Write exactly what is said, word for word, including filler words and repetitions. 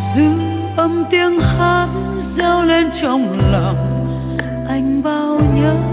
dư âm tiếng hát reo lên trong lòng anh bao nhớ